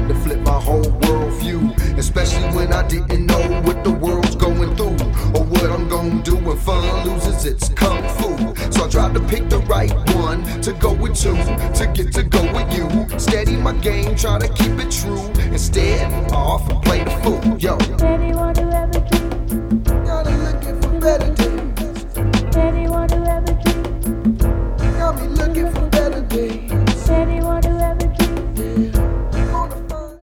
to flip my whole world view, especially when I didn't know what the world's going through or what I'm gonna do when fun loses its kung fu. So I tried to pick the right one to go with two, to get to go with you. Steady my game, try to keep it true. Instead, I often play the fool. Yo,